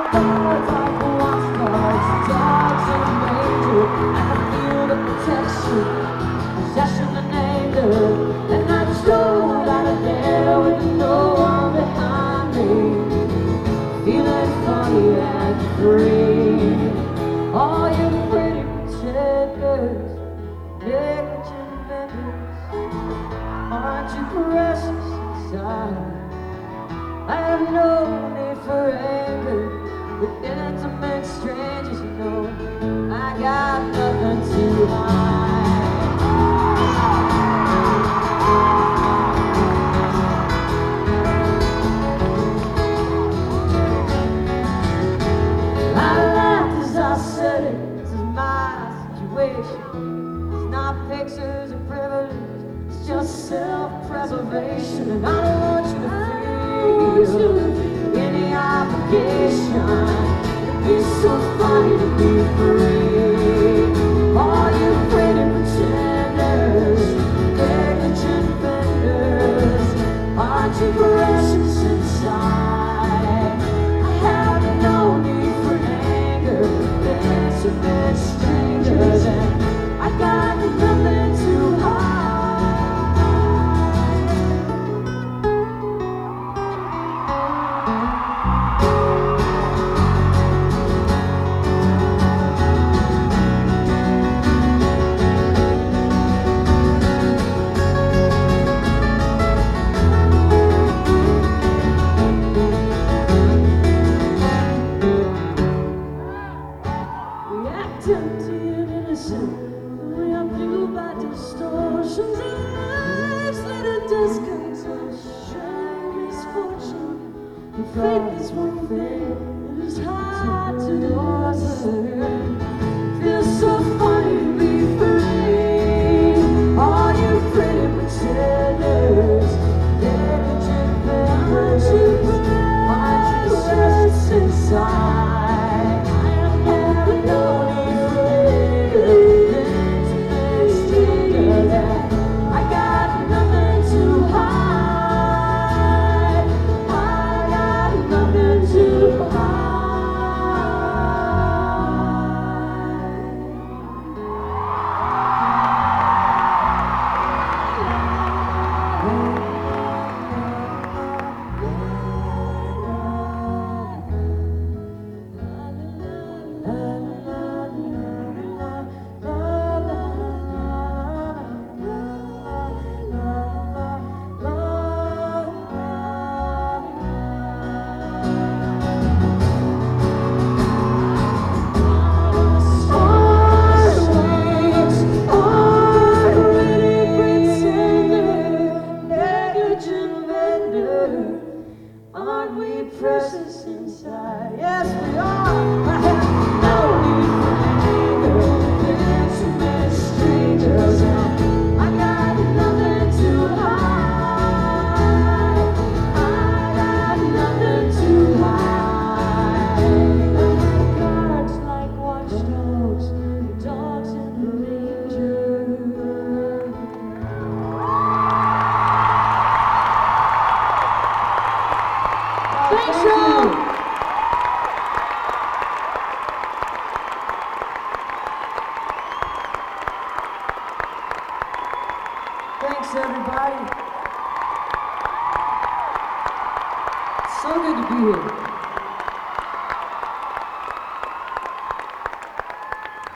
Birds like watchdogs, dogs in danger. I can feel the protection, possession and anger. And I drove out of there with no one behind me, feeling funny and free. All you pretty pretenders, negligent vendors, aren't you precious inside? I have no need for anger with intimate strangers, you know. I got nothing to hide. I laughed as I said it. This is my situation. It's not pictures of privilege, it's just self-preservation. And I don't want you to feel any obligation. It'd be so funny to be free. All you pretty pretenders, negligent vendors, aren't you precious inside? I have no need for anger, intimate strangers, and I got nothing to hide. Empty and innocent, we are viewed by distortions in life's little discontent, sharing misfortune. And faith is one thing that is hard to discern. Feels so funny to be free. All you pretty pretenders, negligent vendors, aren't you precious inside? Aren't we precious inside? Yes, we are. I have no need for anger, intimate strangers, and I got nothing to hide. I got nothing to hide. I have guards like watchdogs, dogs in danger. Thanks, y'all. Thanks, everybody. It's so good to be here.